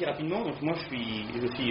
aussi rapidement. Donc moi je suis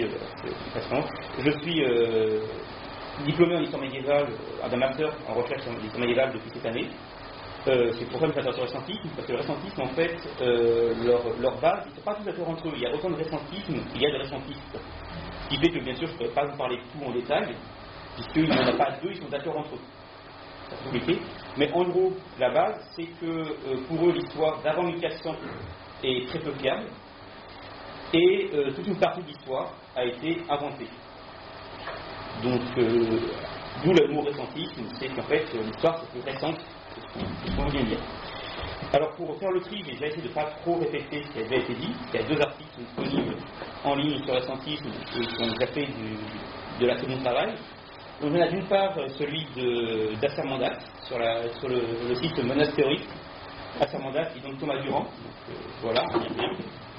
diplômé en histoire médiévale, d'un master en recherche en histoire médiévale depuis cette année. C'est pour ça que je m'intéresse au récentisme, parce que le récentisme, en fait, leur base, ils ne sont pas tous d'accord entre eux. Il y a autant de récentisme qu'il y a de récentistes. Ce qui fait que, bien sûr, je ne pourrais pas vous parler de tout en détail, puisqu'il n'y en a pas deux, ils sont d'accord entre eux. C'est compliqué. Mais en gros, la base, c'est que pour eux, l'histoire d'avant 1400 est très peu fiable, et toute une partie de l'histoire a été inventée. Donc, d'où le mot récentisme, c'est qu'en fait, l'histoire c'est plus récente que ce qu'on vient de dire. Alors, pour faire le tri, j'ai déjà essayé de ne pas trop répéter ce qui a déjà été dit. Il y a 2 articles disponibles en ligne sur le récentisme et qui ont déjà fait de la seconde travail. Donc, on a d'une part celui d'Assermandat sur le site Monastéry. Assermandat, et donc Thomas Durand. Donc, voilà, on y revient.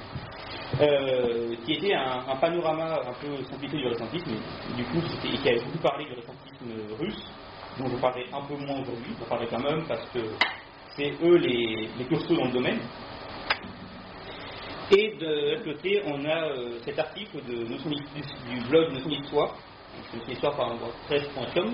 Qui était un panorama un peu simplifié du récentisme, et du coup, et qui avait beaucoup parlé du récentisme russe, dont je parlerai un peu moins aujourd'hui, je parlerai quand même parce que c'est eux les costauds dans le domaine. Et de l'autre côté, on a cet article du blog Notion d'Histoire, Notion par WordPress.com,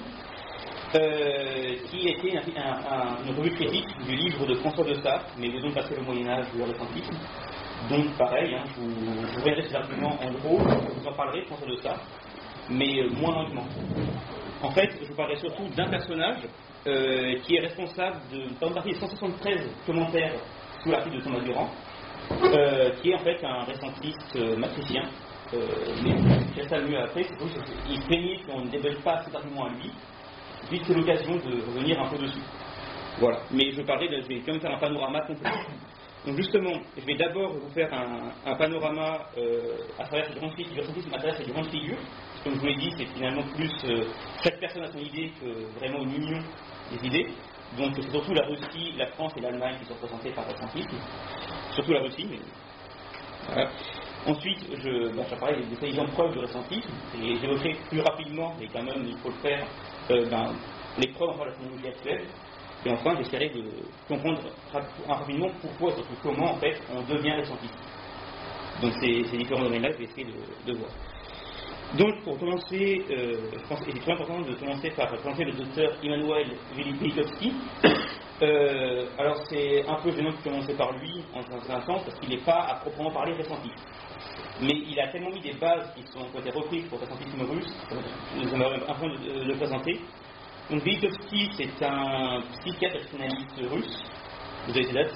qui était une revue critique du livre de François de Sade, Mais où ont passé le Moyen-Âge, le récentisme. Donc pareil, je vous reviendrai sur l'argument en gros, je vous en parlerai, François de Sade, mais moins longuement. En fait, je vous parlerai surtout d'un personnage qui est responsable de partie des 173 commentaires sous l'article de Thomas Durand, qui est en fait un récentiste matricien, mais je ça mieux après, c'est qu'il se plaignait qu'on ne développe pas cet argument à lui, puis c'est l'occasion de revenir un peu dessus. Voilà, mais je vais quand même faire un panorama complet. Donc justement, je vais d'abord vous faire un panorama à travers ces grandes figures, à travers ces grandes figures. Comme je vous l'ai dit, c'est finalement plus chaque personne a son idée que vraiment une union des idées. Donc c'est surtout la Russie, la France et l'Allemagne qui sont représentées par le récentisme. Surtout la Russie, mais voilà. Ensuite, je parlerai des soi-disant preuves du récentisme, et j'évoquerai plus rapidement, mais quand même il faut le faire, les preuves en la technologie actuelle. Et enfin, j'essaierai de comprendre rapidement pourquoi et surtout comment en fait on devient récentiste. Donc ces différents domaines-là, je vais essayer de voir. Donc pour commencer, je pense qu'il est très important de commencer par présenter le docteur Immanuel Velikovsky. Alors c'est un peu gênant de commencer par lui en un sens parce qu'il n'est pas à proprement parler récentiste. Mais il a tellement mis des bases qui ont été reprises pour le récentisme russe, j'aimerais un peu le présenter. Donc Velikovsky, c'est un psychiatre et psychanalyste russe, vous avez ces dates,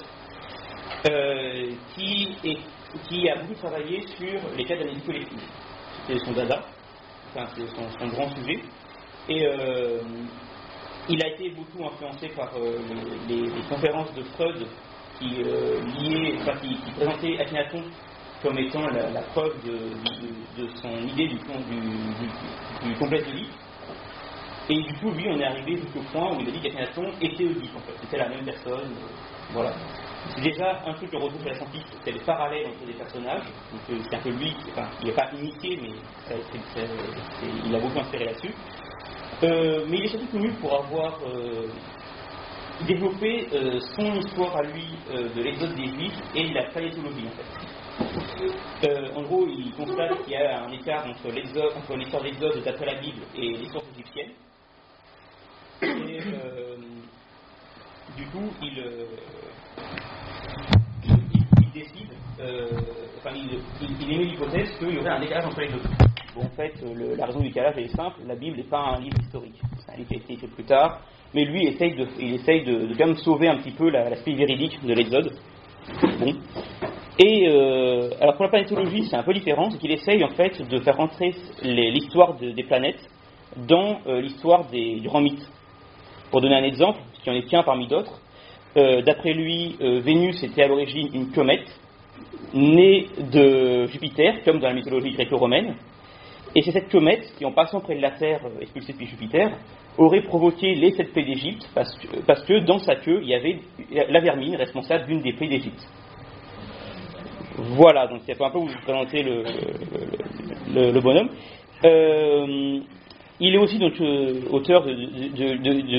qui a beaucoup travaillé sur les cas d'analyse collective. C'était son dada, enfin, c'est son grand sujet. Et il a été beaucoup influencé par les conférences de Freud qui présentaient Akhenaton comme étant la preuve de son idée du complexe d'Oedipe. Et du coup, lui, on est arrivé jusqu'au point où il a dit qu'Akhenaton était Oedipe, en fait. C'était la même personne, voilà. C'est déjà un truc qu'on retrouve chez la scientifique, c'est les parallèles entre des personnages. Donc, c'est un peu lui, il n'est pas imité, mais il a beaucoup inspiré là-dessus. Mais il est surtout connu pour avoir développé son histoire à lui de l'exode des Juifs et de la paléontologie, en fait. En gros, il constate qu'il y a un écart entre l'histoire de l'exode d'après la Bible et l'histoire égyptienne. Et du coup, il décide, il émet l'hypothèse qu'il y aurait un décalage entre les deux. Bon, en fait, la raison du décalage est simple, la Bible n'est pas un livre historique, c'est un livre qui a été écrit plus tard, mais lui il essaye de quand même sauver un petit peu l'aspect véridique de l'Exode. Bon. Et alors pour la planétologie, c'est un peu différent, c'est qu'il essaye en fait de faire rentrer l'histoire des planètes dans l'histoire du grand mythe. Pour donner un exemple, qui en est qu'un parmi d'autres, d'après lui, Vénus était à l'origine une comète née de Jupiter, comme dans la mythologie gréco-romaine, et c'est cette comète qui, en passant près de la Terre, expulsée depuis Jupiter, aurait provoqué les 7 plaies d'Égypte, parce que dans sa queue, il y avait la vermine responsable d'une des plaies d'Égypte. Voilà, donc c'est un peu vous présenter le bonhomme. Il est aussi donc auteur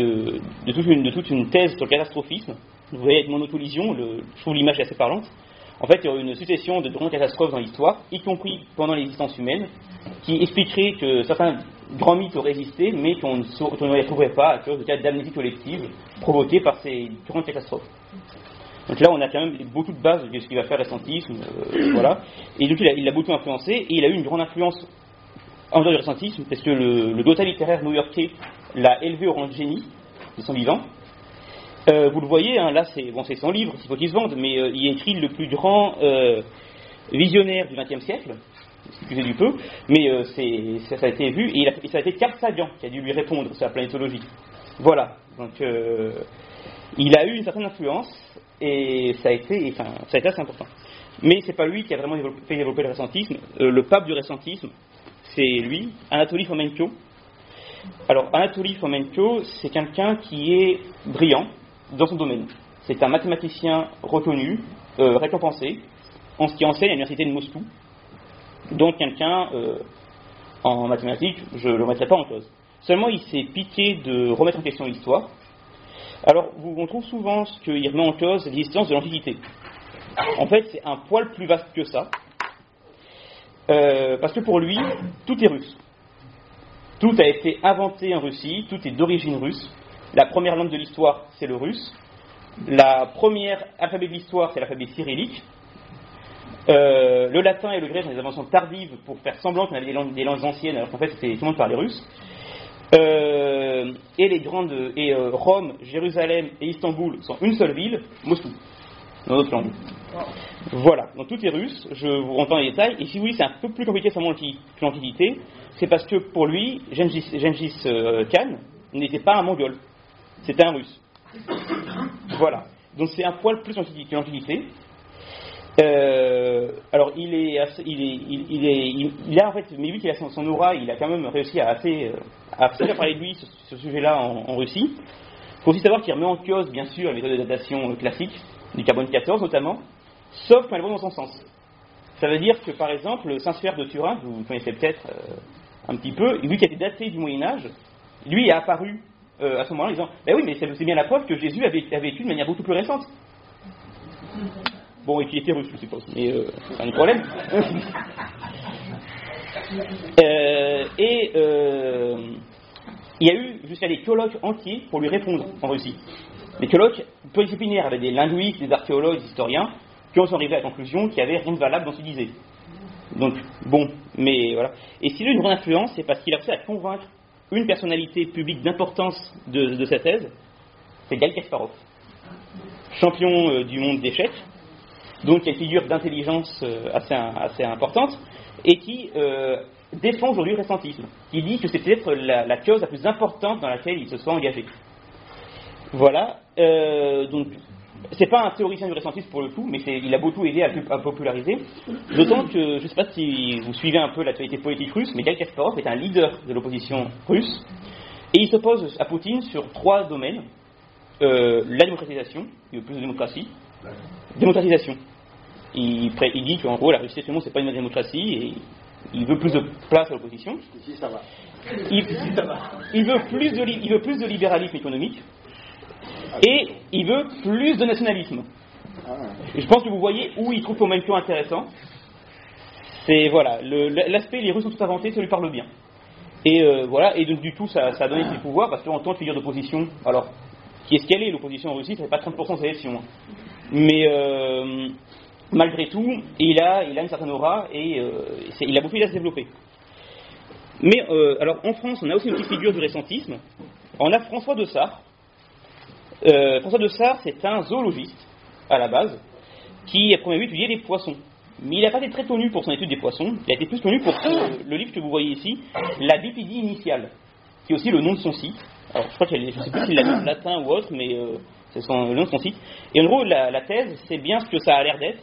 de toute une thèse sur le catastrophisme. Vous voyez avec monotolision, je trouve l'image assez parlante. En fait, il y aurait une succession de grandes catastrophes dans l'histoire, y compris pendant l'existence humaine, qui expliquerait que certains grands mythes auraient existé, mais qu'on ne les trouverait pas à cause de cas d'amnésie collective provoqués par ces grandes catastrophes. Donc là, on a quand même beaucoup de bases de ce qu'il va faire récentisme, voilà. Et donc il l'a beaucoup influencé, et il a eu une grande influence en dehors du récentisme, parce que le dossier littéraire new-yorkais l'a élevé au rang de génie de son vivant. Vous le voyez, hein, là, c'est son livre, il faut qu'il se vende, mais il écrit le plus grand visionnaire du XXe siècle, excusez du peu, mais ça a été vu, et ça a été Carl Sagan qui a dû lui répondre sur la planétologie. Voilà, donc il a eu une certaine influence, et ça a été assez important. Mais c'est pas lui qui a vraiment fait développer le récentisme. Le pape du récentisme, c'est lui, Anatoly Fomenko. Alors, Anatoly Fomenko, c'est quelqu'un qui est brillant dans son domaine. C'est un mathématicien reconnu, récompensé, qui enseigne à l'université de Moscou. Donc, quelqu'un, en mathématiques, je ne le remettrai pas en cause. Seulement, il s'est piqué de remettre en question l'histoire. Alors, on trouve souvent qu'il remet en cause l'existence de l'Antiquité. En fait, c'est un poil plus vaste que ça. Parce que pour lui, tout est russe. Tout a été inventé en Russie, tout est d'origine russe. La première langue de l'histoire, c'est le russe. La première alphabet de l'histoire, c'est l'alphabet cyrillique. Le latin et le grec sont des inventions tardives pour faire semblant qu'on avait des langues anciennes, alors qu'en fait, tout le monde parlait russe. Et Rome, Jérusalem et Istanbul sont une seule ville, Moscou, dans d'autres langues. Voilà, donc tout est russe, je vous entends les détails, et si oui, c'est un peu plus compliqué seulement que l'Antiquité, c'est parce que pour lui, Gengis Khan n'était pas un mongol, c'était un russe. Voilà, donc c'est un poil plus que l'Antiquité. Alors il a en fait, mais vu qu'il a son aura, il a quand même réussi à assez parler de lui sur ce sujet-là en Russie. Il faut aussi savoir qu'il remet en cause, bien sûr, les méthodes de datation classiques, du carbone 14 notamment, sauf quand elles vont dans son sens. Ça veut dire que, par exemple, le Saint-Sphère de Turin, vous connaissez peut-être un petit peu, lui qui a été daté du Moyen-Âge, lui est apparu à ce moment-là en disant ben oui, mais c'est bien la preuve que Jésus a vécu de manière beaucoup plus récente. Bon, et qu'il était russe, je suppose, mais c'est un problème. Il y a eu jusqu'à des colloques entiers pour lui répondre en Russie. Des colloques pluridisciplinaires avec des linguistes, des archéologues, des historiens, qui ont arrivé à la conclusion qu'il n'y avait rien de valable dans ce qu'il disait. Donc, bon, mais voilà. Et s'il a eu une grande influence, c'est parce qu'il a réussi à convaincre une personnalité publique d'importance de sa thèse, c'est Garry Kasparov, champion du monde d'échecs, donc il y a une figure d'intelligence assez importante, et qui défend aujourd'hui le récentisme, qui dit que c'est peut-être la cause la plus importante dans laquelle il se soit engagé. Voilà, donc c'est pas un théoricien du récentisme pour le coup, mais il a beaucoup aidé à populariser, d'autant que, je ne sais pas si vous suivez un peu l'actualité politique russe, mais Garry Kasparov est un leader de l'opposition russe, et il s'oppose à Poutine sur 3 domaines. La démocratisation, il veut plus de démocratie. Démocratisation. Il dit qu'en gros la Russie actuellement c'est pas une démocratie et il veut plus de place à l'opposition. Ici ça va. Il veut plus de libéralisme économique et il veut plus de nationalisme. Je pense que vous voyez où il trouve Fomenko intéressant. C'est voilà, l'aspect les Russes ont tout inventé, ça lui parle bien. Et voilà, et donc du coup ça a donné ses pouvoirs parce qu'en tant que figure d'opposition, alors qui est ce qu'elle est l'opposition en Russie, ça fait pas 30% des élections. Mais malgré tout, il a une certaine aura et il a beaucoup à se développer. Mais alors en France, on a aussi une petite figure du récentisme. On a François de Sart. François de Sart, c'est un zoologiste à la base qui a premièrement étudié les poissons. Mais il n'a pas été très connu pour son étude des poissons. Il a été plus connu pour le livre que vous voyez ici, La Bipédie initiale, qui est aussi le nom de son site. Alors je ne sais plus s'il l'a mis en latin ou autre, mais c'est le nom de son site. Et en gros, la thèse, c'est bien ce que ça a l'air d'être.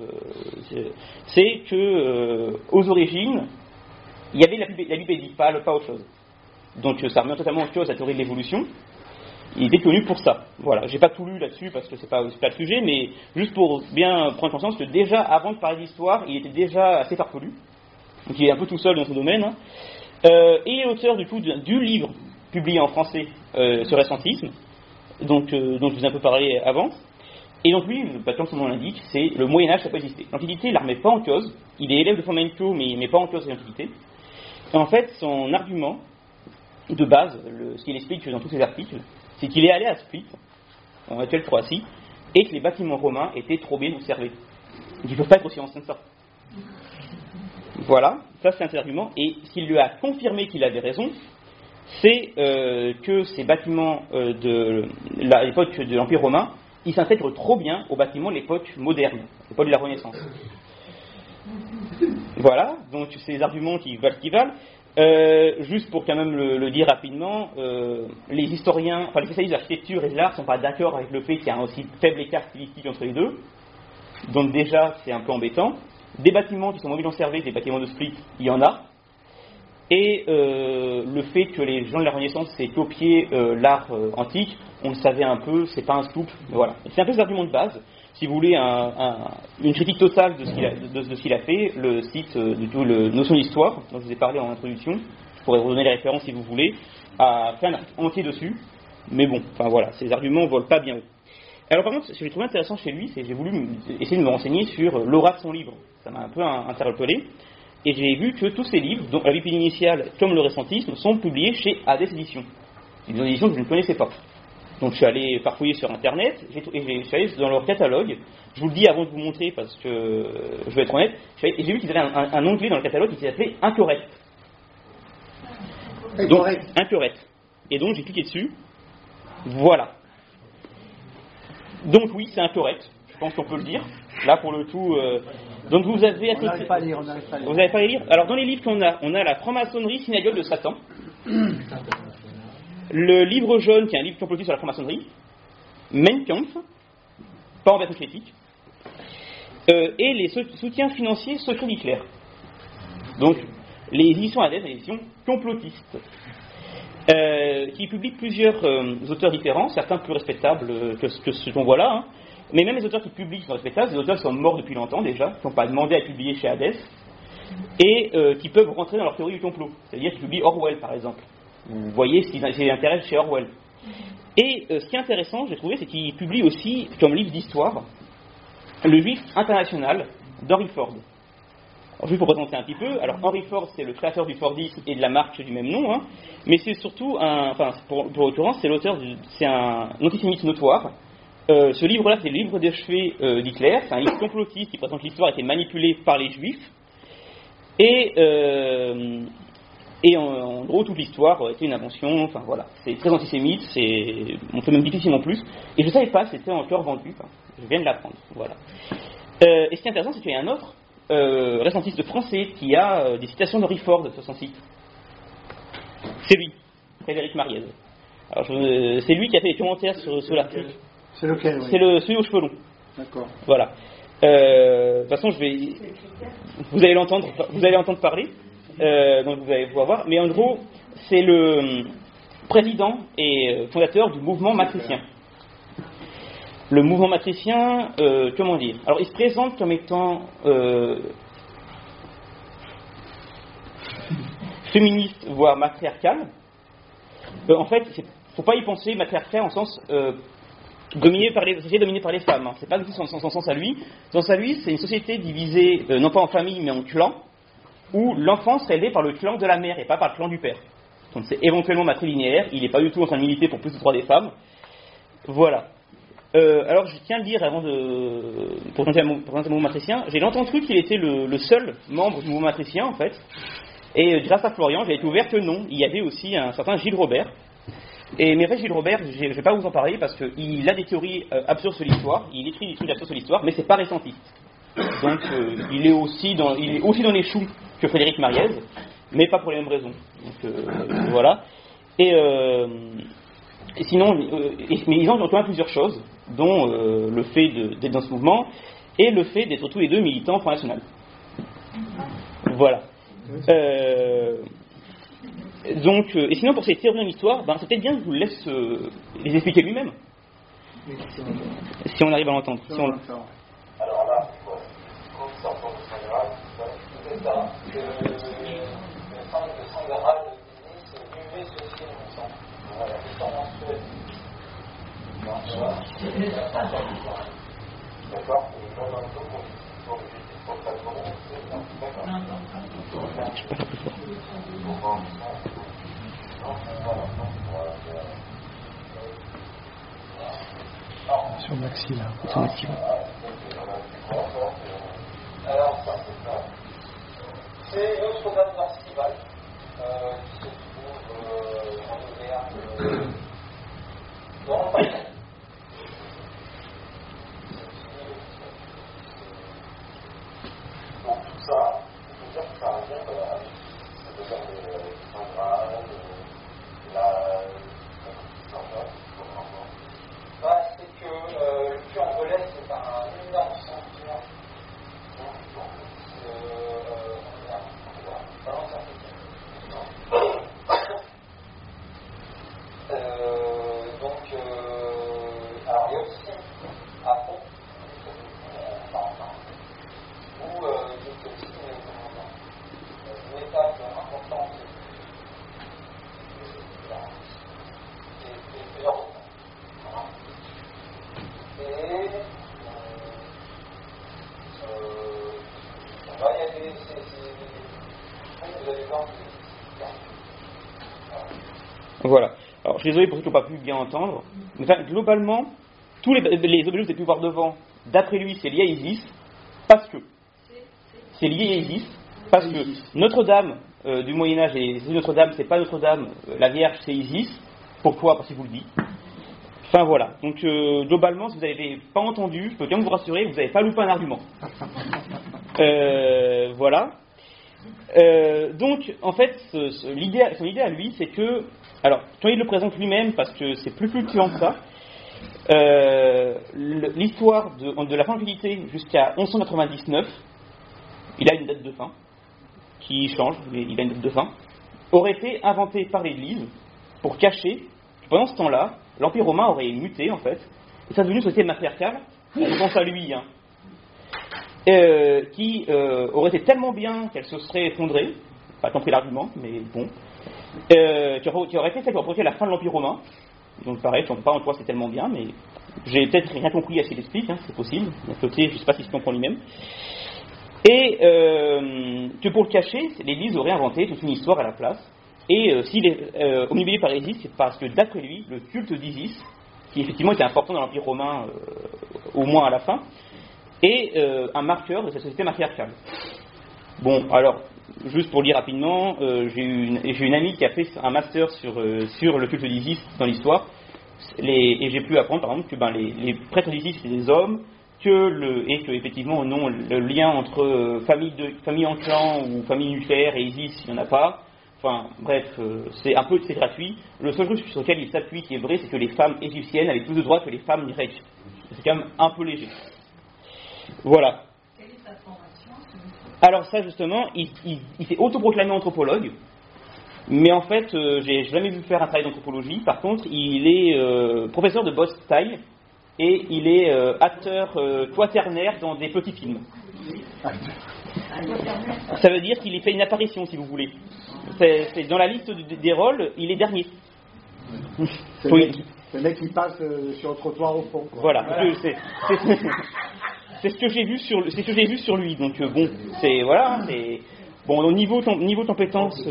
C'est que aux origines, il y avait la bipédie, pas autre chose. Donc ça remet totalement en cause la théorie de l'évolution. Il était connu pour ça. Voilà, j'ai pas tout lu là-dessus parce que c'est pas le sujet, mais juste pour bien prendre conscience que déjà avant de parler d'histoire, il était déjà assez farfelu. Donc il est un peu tout seul dans ce domaine. Et il est auteur du coup du livre publié en français sur récentisme, dont je vous ai un peu parlé avant. Et donc lui, comme son nom l'indique, c'est le Moyen-Âge, ça peut exister. L'Antiquité, il ne la remet pas en cause, il est élève de Fomenko, mais il ne met pas en cause l'Antiquité. Et en fait, son argument de base, ce qu'il explique dans tous ses articles, c'est qu'il est allé à Split, en actuelle Croatie, et que les bâtiments romains étaient trop bien conservés. Donc ils ne peuvent pas être aussi anciens que ça. Voilà, ça c'est un de ses arguments, et ce qui lui a confirmé qu'il avait raison, c'est que ces bâtiments de l'époque de l'Empire romain, ils s'intègrent trop bien aux bâtiments de l'époque moderne, l'époque de la Renaissance. Voilà, donc c'est des arguments qui valent ce qu'ils valent. Juste pour quand même le dire rapidement, les historiens, enfin les spécialistes de l'architecture et de l'art ne sont pas d'accord avec le fait qu'il y a un aussi faible écart stylistique entre les deux. Donc déjà, c'est un peu embêtant. Des bâtiments qui sont moins bien conservés, des bâtiments de Split, il y en a. Et le fait que les gens de la Renaissance aient copié l'art antique, on le savait un peu, c'est pas un scoop, mais voilà. C'est un peu cet argument de base. Si vous voulez une critique totale de ce qu'il a fait, le site du tout, le Notion d'Histoire, dont je vous ai parlé en introduction, je pourrais vous donner les références si vous voulez, a fait un article entier dessus, mais bon, enfin voilà, ces arguments ne volent pas bien haut. Alors par contre, ce que j'ai trouvé intéressant chez lui, c'est que j'ai voulu essayer de me renseigner sur l'aura de son livre. Ça m'a un peu interpellé. Et j'ai vu que tous ces livres, dont La vie initiale comme Le Récentisme, sont publiés chez Hades Éditions. C'est des éditions que je ne connaissais pas. Donc je suis allé farfouiller sur internet, et je suis allé dans leur catalogue. Je vous le dis avant de vous montrer parce que je vais être honnête, et j'ai vu qu'ils avaient un onglet dans le catalogue qui s'appelait Incorrect. Donc Incorrect. Et donc j'ai cliqué dessus. Voilà. Donc oui, c'est incorrect. Je pense qu'on peut le dire. Là pour le coup. Donc vous avez à côté. On n'arrive pas à lire. Vous n'avez pas à lire. Alors dans les livres qu'on a, on a la franc-maçonnerie synagogue de Satan. Le livre jaune, qui est un livre complotiste sur la franc-maçonnerie, Mein Kampf, pas en version critique, et les soutiens financiers secrets d'Hitler. Donc, les éditions Hades, les éditions complotistes, qui publient plusieurs auteurs différents, certains plus respectables que ce qu'on voit là, hein, mais même les auteurs qui publient qui sont respectables, c'est des auteurs qui sont morts depuis longtemps déjà, qui n'ont pas demandé à être publiés chez Hades, et qui peuvent rentrer dans leur théorie du complot, c'est-à-dire qu'ils publient Orwell par exemple. Vous voyez ce qui les intéresse chez Orwell. Et ce qui est intéressant, j'ai trouvé, c'est qu'il publie aussi, comme livre d'histoire, Le Juif international d'Henry Ford. Alors, juste pour présenter un petit peu, alors Henry Ford, c'est le créateur du Fordisme et de la marque du même nom, hein, mais c'est surtout pour l'occurrence, c'est un antisémite notoire. Ce livre-là, c'est le livre de chevet d'Hitler, c'est un livre complotiste qui présente que l'histoire a été manipulée par les Juifs. Et en gros, toute l'histoire était une invention, enfin voilà, c'est très antisémite, on peut même difficilement plus, et je ne savais pas si c'était encore vendu, je viens de l'apprendre, voilà. Et ce qui est intéressant, c'est qu'il y a un autre récentiste français qui a des citations d'Henry Ford sur son site. C'est lui, Frédéric Mariez. Alors, c'est lui qui a fait les commentaires sur l'article. C'est lequel, oui. C'est celui aux cheveux longs. D'accord. Voilà. De toute façon, vous allez entendre parler. Donc vous allez pouvoir voir, mais en gros, c'est le président et fondateur du mouvement matricien. Le mouvement matricien, comment dire ? Alors, il se présente comme étant féministe, voire matriarcal. En fait, faut pas y penser matriarcal en sens dominé par les femmes. Hein. C'est pas du tout son sens à lui. Son sens à lui, c'est une société divisée non pas en famille mais en clans, où l'enfant serait élevé par le clan de la mère et pas par le clan du père. Donc c'est éventuellement matrilinéaire, il n'est pas du tout en train de militer pour plus de droits des femmes. Voilà. Alors je tiens à le dire avant pour présenter le mouvement matricien, j'ai longtemps cru qu'il était le seul membre du mouvement matricien en fait, et grâce à Florian j'ai découvert que non, il y avait aussi un certain Gilles Robert. Mais en fait Gilles Robert, je ne vais pas vous en parler parce qu'il a des théories absurdes sur l'histoire, il écrit des trucs absurdes sur l'histoire, mais c'est pas récentiste. Donc il est aussi dans les choux que Frédéric Mariez, mais pas pour les mêmes raisons. Donc voilà. Et sinon, mais ils ont quand même plusieurs choses, dont le fait d'être dans ce mouvement et le fait d'être tous les deux militants Front National. Voilà. Donc, et sinon pour ces théories en histoire, c'est peut-être bien que je vous laisse les expliquer lui-même, si on arrive à l'entendre. Si on... Alors là, professeur général, c'est ça. Le centre de Sangaral c'est UV social ensemble. Voilà, les temps mensuels. Sur Maxi là. Sur Maxi. Alors ça c'est ça. C'est Notre-Dame d'Arcival qui se trouve en Auvergne dans le Pas-de-Calais. Donc tout ça, il faut dire que ça vient de la Saint Graal, c'est que le puits angolais c'est un énorme sanctuaire. Alors il y a aussi à Pont, où il y a aussi une étape importante et plusieurs autres. Et il y a des vous allez voir. Voilà. Alors, je suis désolé pour ceux qui n'ont pas pu bien entendre. Mais, enfin, globalement, tous les objets que vous avez pu voir devant, d'après lui, c'est lié à Isis, parce que c'est lié à Isis, parce que Notre-Dame du Moyen-Âge, et Notre-Dame, c'est pas Notre-Dame, la Vierge, c'est Isis. Pourquoi? Parce qu'il vous le dit. Enfin voilà. Donc, globalement, si vous n'avez pas entendu, je peux bien vous rassurer, vous n'avez pas loupé un argument. Voilà. Donc, en fait, son idée à lui, c'est que, alors, quand il le présente lui-même, parce que c'est plus fluctuant que ça, l'histoire de la fin de l'Antiquité jusqu'à 1199, il a une date de fin, qui change, il a une date de fin, aurait été inventée par l'Église pour cacher que pendant ce temps-là, l'Empire romain aurait muté, en fait, et ça devenu une société matriarcale, on pense à lui, hein, qui aurait été tellement bien qu'elle se serait effondrée, pas compris l'argument, mais bon, qui aurait été celle qui aurait provoqué la fin de l'Empire romain. Donc pareil, je ne sais pas en quoi c'est tellement bien, mais j'ai peut-être rien compris à ce qu'il explique, hein, c'est possible, d'un côté, je ne sais pas si se comprend lui-même. Et que pour le cacher, l'Église aurait inventé toute une histoire à la place, et s'il est omnibulé par Isis, c'est parce que d'après lui, le culte d'Isis, qui effectivement était important dans l'Empire romain, au moins à la fin, est un marqueur de cette société matriarcale. Bon, alors, juste pour lire rapidement, j'ai une amie qui a fait un master sur le culte d'Isis dans l'histoire, et j'ai pu apprendre, par exemple, que les prêtres d'Isis, c'est des hommes, et que effectivement, non, le lien entre famille en clan ou famille nucléaire et Isis, il n'y en a pas. Enfin, bref, c'est gratuit. Le seul truc sur lequel il s'appuie qui est vrai, c'est que les femmes égyptiennes avaient plus de droits que les femmes grecques. C'est quand même un peu léger. Voilà. Quelle est sa formation? Alors ça, justement, il s'est autoproclamé anthropologue, mais en fait, j'ai jamais vu faire un travail d'anthropologie. Par contre, il est professeur de boss style, et il est acteur quaternaire dans des petits films. Ça veut dire qu'il y fait une apparition, si vous voulez. C'est dans la liste des rôles, il est dernier. C'est le mec qui passe sur le trottoir au fond, quoi. Voilà. C'est ce que j'ai vu sur lui. Donc bon, c'est voilà. C'est bon au niveau compétence.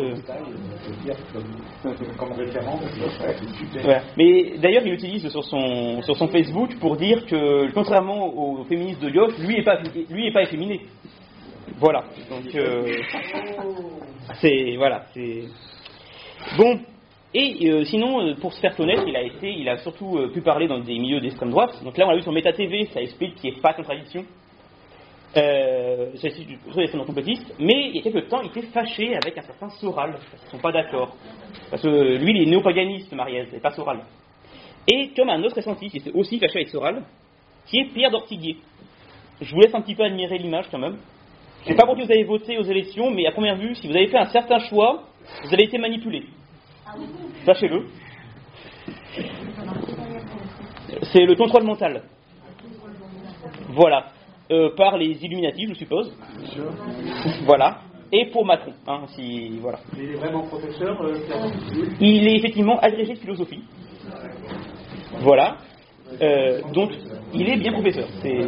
Comme référence. Voilà. Mais d'ailleurs, il utilise sur son Facebook pour dire que contrairement aux féministes de gauche, lui est pas efféminé. Voilà. Donc c'est bon. Et sinon, pour se faire connaître, il a surtout pu parler dans des milieux d'extrême droite. Donc là, on l'a vu sur Méta TV, ça explique qu'il n'y ait pas de contradiction. C'est des extrêmes complotistes. Mais il y a quelques temps, il était fâché avec un certain Soral. Ils ne sont pas d'accord. Parce que lui, il est néopaganiste, Mariez, et pas Soral. Et comme un autre récentiste, il était aussi fâché avec Soral, qui est Pierre d'Ortiguier. Je vous laisse un petit peu admirer l'image quand même. Je ne sais pas pour qui vous avez voté aux élections, mais à première vue, si vous avez fait un certain choix, vous avez été manipulé. Sachez-le. C'est le contrôle mental. Voilà. Par les Illuminati, je suppose. Voilà. Et pour Macron. Hein, voilà. Il est vraiment professeur Il est effectivement agrégé de philosophie. Voilà. Donc, il est bien professeur.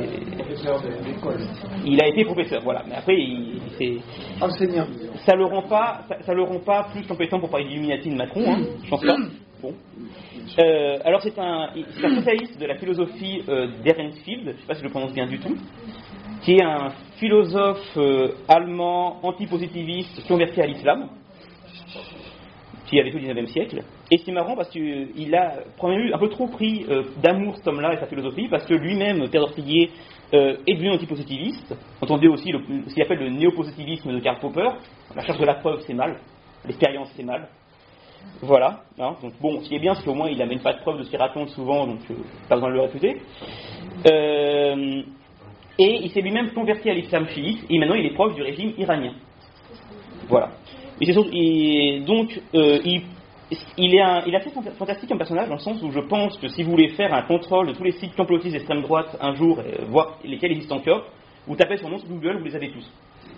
Il a été professeur, voilà. Mais après, c'est enseignant. Ça le rend pas plus compétent pour parler d'Illuminati de Macron, hein, je pense pas. Bon. Alors c'est un spécialiste de la philosophie d'Ehrenfeld, je ne sais pas si je le prononce bien du tout, qui est un philosophe allemand antipositiviste converti à l'islam, qui a vécu au XIXe siècle. Et c'est marrant parce qu'il a un peu trop pris d'amour cet homme-là et sa philosophie, parce que lui-même, Théodore Tillier, est devenu antipositiviste. Entendez aussi ce qu'il appelle le néopositivisme de Karl Popper. La recherche de la preuve, c'est mal. L'expérience, c'est mal. Voilà. Hein. Donc bon, ce qui est bien, c'est qu'au moins il n'amène pas de preuves de ce qu'il raconte souvent, donc pas besoin de le réfuter. Et il s'est lui-même converti à l'islam chiite, et maintenant il est proche du régime iranien. Voilà. Il est assez fantastique comme personnage, dans le sens où je pense que si vous voulez faire un contrôle de tous les sites complotistes d'extrême droite un jour, et voir lesquels existent encore, vous tapez son nom sur Google, vous les avez tous.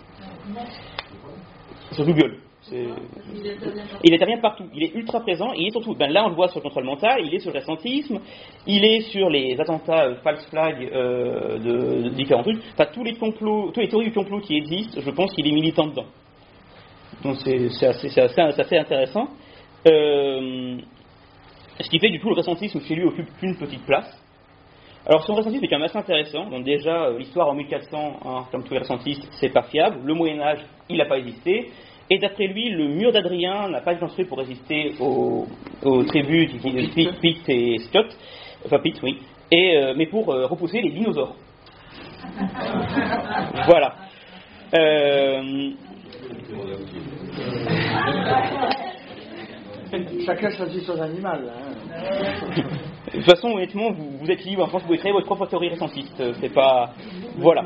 Sur Google. Il intervient partout, il est ultra présent, et il est surtout, là on le voit sur le contrôle mental, il est sur le récentisme, il est sur les attentats false flag de différents trucs, enfin tous les théories du complot qui existent, je pense qu'il est militant dedans. Donc c'est assez intéressant. Ce qui fait du coup le récentisme chez lui occupe qu'une petite place. Alors son récentisme est quand même assez intéressant. Donc déjà l'histoire en 1400, hein, comme tous les récentistes, c'est pas fiable. Le Moyen-Âge, il n'a pas existé. Et d'après lui, le mur d'Adrien n'a pas été construit pour résister aux tribus Pitt et Scott, enfin Pitt, oui, mais pour repousser les dinosaures. Voilà. Chacun choisit son animal. Hein. De toute façon, honnêtement, vous êtes libre. En France, vous pouvez créer votre propre théorie récentiste. C'est pas. Voilà.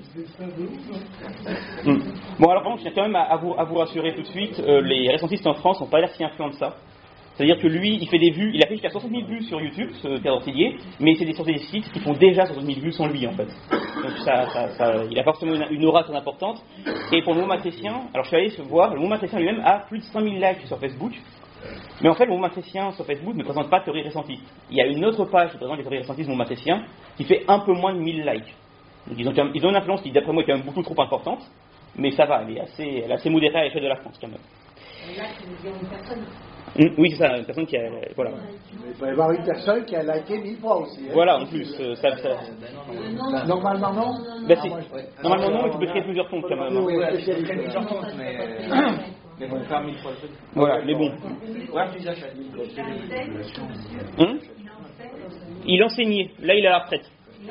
Bon, alors, par contre, je tiens quand même à vous rassurer tout de suite. Les récentistes en France n'ont pas l'air si influents de ça. C'est-à-dire que lui, il fait des vues. Il a fait jusqu'à 60 000 vues sur YouTube, ce Théodore Tillier, mais c'est sur des sites qui font déjà 60 000 vues sans lui, en fait. Donc, il a forcément une aura très importante. Et pour le mouvement matricien, alors je suis allé voir, le mouvement matricien lui-même a plus de 100 000 likes sur Facebook. Mais en fait, le mouvement matricien sur Facebook ne présente pas de théorie récentiste. Il y a une autre page qui présente les théories récentistes du mouvement matricien qui fait un peu moins de 1000 likes. Donc ils ont une influence qui, d'après moi, est quand même beaucoup trop importante, mais ça va, elle est assez modérée à l'échelle de la France quand même. Et là, tu veux dire une personne. Oui, c'est ça, une personne qui a. Voilà. Il peut y avoir une personne qui a liké 1000 fois aussi. Hein. Voilà, en plus. Normalement, non. Normalement, non, mais tu peux créer plusieurs comptes quand même. Oui, plusieurs comptes, mais bon, faire 1000 fois. Voilà, mais bon. Il enseignait, là il est à la retraite.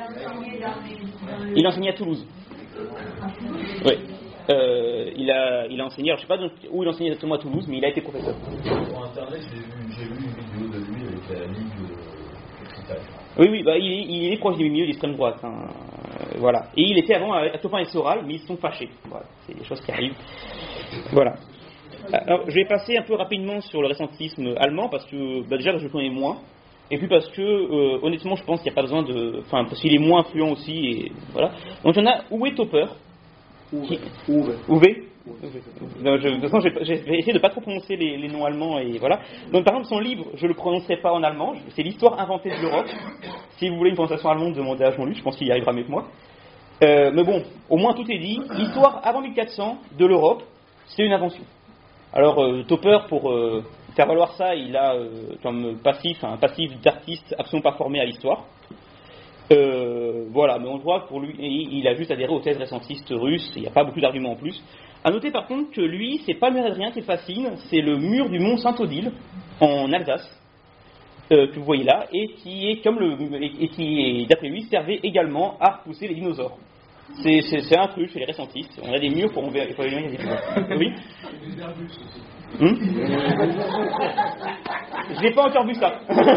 Il enseignait à Toulouse. Oui. Il a enseigné, alors je ne sais pas où il enseignait exactement à Toulouse, mais il a été professeur. Sur internet, j'ai vu une vidéo de lui avec la Ligue Cristal. Oui, il est proche du milieu d'extrême droite. Hein. Voilà. Et il était avant à Topin et Soral, mais ils se sont fâchés. Voilà. C'est des choses qui arrivent. Voilà. Alors, je vais passer un peu rapidement sur le récentisme allemand, parce que déjà je le connais moins. Et puis parce que, honnêtement, je pense qu'il n'y a pas besoin de. Enfin, parce qu'il est moins influent aussi. Et voilà. Donc, il y en a Uwe Topper. Uwe. De toute façon, j'ai essayé de ne pas trop prononcer les noms allemands. Et voilà. Donc, par exemple, son livre, je ne le prononcerai pas en allemand. C'est l'histoire inventée de l'Europe. Si vous voulez une prononciation allemande, demandez à Jean-Luc. Je pense qu'il y arrivera mieux que moi. Mais bon, au moins tout est dit. L'histoire avant 1400 de l'Europe, c'est une invention. Alors, Topper, pour faire valoir ça, il a comme passif un passif d'artiste absolument pas formé à l'histoire. Voilà, mais on voit que pour lui, il a juste adhéré aux thèses récentistes russes, il n'y a pas beaucoup d'arguments en plus. A noter par contre que lui, c'est pas le mur d'Adrien qui le fascine, c'est le mur du mont Saint-Odile, en Alsace, que vous voyez là, et qui est, d'après lui, servait également à repousser les dinosaures. C'est un truc chez les récentistes. On a des murs pour éliminer les dinosaures. Oui. Je n'ai pas encore vu ça.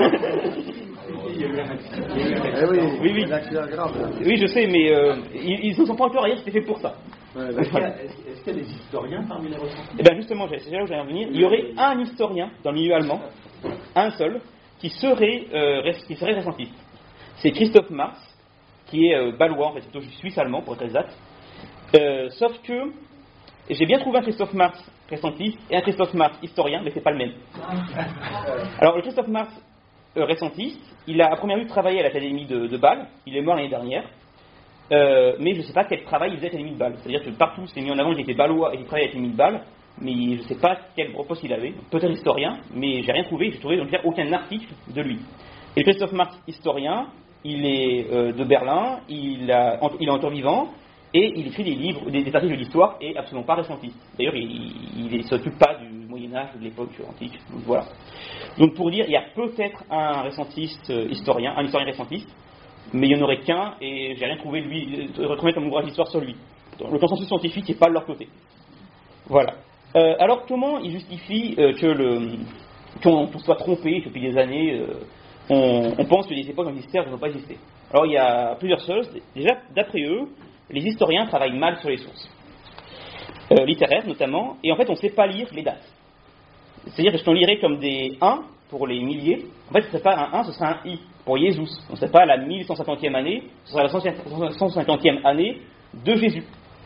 Oui. Oui, je sais, mais ils ne sont pas encore arrivés, c'était fait pour ça. Est-ce qu'il y a des historiens parmi les récentistes ? Eh bien justement, c'est là où j'allais en venir. Il y aurait un historien dans le milieu allemand, un seul, qui serait récentiste. C'est Christoph Marx, qui est balois, en fait, plutôt suisse-allemand pour être exact. Sauf que j'ai bien trouvé un Christoph Marx récentiste et un Christoph Marx historien, mais c'est pas le même. Alors le Christoph Marx récentiste, il a à première vue travaillé à l'Académie de Bâle, il est mort l'année dernière, mais je ne sais pas quel travail il faisait à l'Académie de Bâle. C'est-à-dire que partout c'est mis en avant qu'il était bâlois et qu'il travaillait à l'Académie de Bâle, mais je ne sais pas quel poste il avait, peut-être historien, mais j'ai rien trouvé, j'ai trouvé donc aucun article de lui. Et Christoph Marx, historien, il est de Berlin, il est encore vivant, et il écrit des livres, des articles d'histoire, et absolument pas récentiste. D'ailleurs, il ne s'occupe pas du Moyen-Âge ou de l'époque antique. Donc, voilà. Donc pour dire, il y a peut-être un récentiste historien, un historien récentiste, mais il n'y en aurait qu'un, et j'ai rien trouvé de lui, retrouvé comme ouvrage d'histoire sur lui. Donc, le consensus scientifique n'est pas de leur côté. Voilà. Alors comment ils justifient qu'on soit trompé depuis des années, on pense que les époques existaient, n'ont pas existé. Alors il y a plusieurs choses. Déjà, d'après eux, les historiens travaillent mal sur les sources, littéraires notamment, et en fait on ne sait pas lire les dates. C'est-à-dire que si on lirait comme des 1 pour les milliers, en fait ce ne serait pas un 1, ce serait un I pour Jésus. On ne serait pas la 1150e année, ce serait la 150e année de Jésus.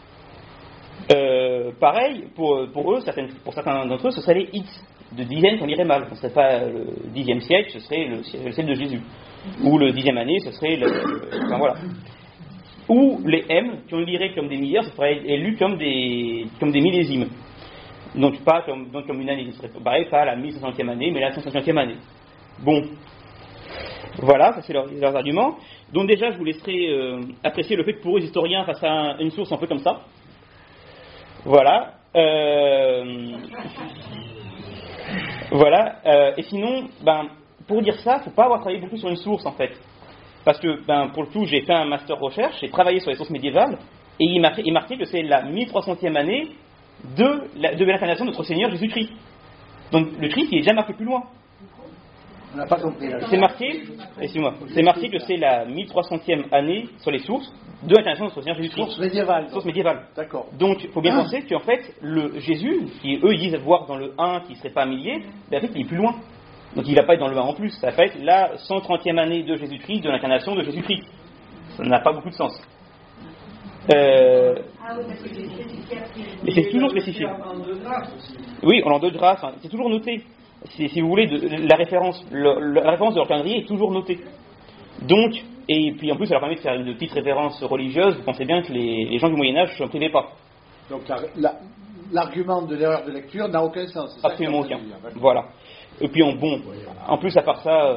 Pareil, pour eux, pour certains d'entre eux, ce serait les X de dizaine qu'on lirait mal. Ce ne serait pas le 10e siècle, ce serait le siècle de Jésus. Ou le 10e année, ce serait enfin voilà. Ou les M, qui on lirait comme des milliards, ce serait lu comme des millésimes. Donc comme une année, ce serait pareil, pas la 1500e année, mais la 150e année. Bon. Voilà, ça c'est leurs arguments. Donc déjà, je vous laisserai apprécier le fait que pour eux, les historiens, face à une source un peu comme ça. Voilà. Voilà. Et sinon, pour dire ça, il ne faut pas avoir travaillé beaucoup sur une source en fait. Parce que, pour le coup, j'ai fait un master recherche, j'ai travaillé sur les sources médiévales, et il marquait que c'est la 1300e année de l'incarnation de notre Seigneur Jésus-Christ. Donc le Christ, il est déjà marqué plus loin. On n'a pas compris. C'est marqué, excusez-moi, c'est marqué que c'est la 1300e année sur les sources de l'incarnation de notre Seigneur Jésus-Christ. Source médiévale. D'accord. Donc il faut bien penser qu'en fait, le Jésus, qui eux ils disent voir dans le 1 qui ne serait pas un millier, en fait il est plus loin. Donc il ne va pas être dans le 1 en plus, ça va être la 130e année de Jésus-Christ, de l'incarnation de Jésus-Christ. Ça n'a pas beaucoup de sens. Mais c'est toujours spécifié. Oui, en l'an de grâce, c'est toujours noté. Si vous voulez, la référence de leur calendrier est toujours notée. Donc, et puis en plus ça leur permet de faire une petite référence religieuse, vous pensez bien que les gens du Moyen-Âge ne s'en privaient pas. Donc l'argument de l'erreur de lecture n'a aucun sens. Absolument aucun. Voilà. Et puis en plus à part ça,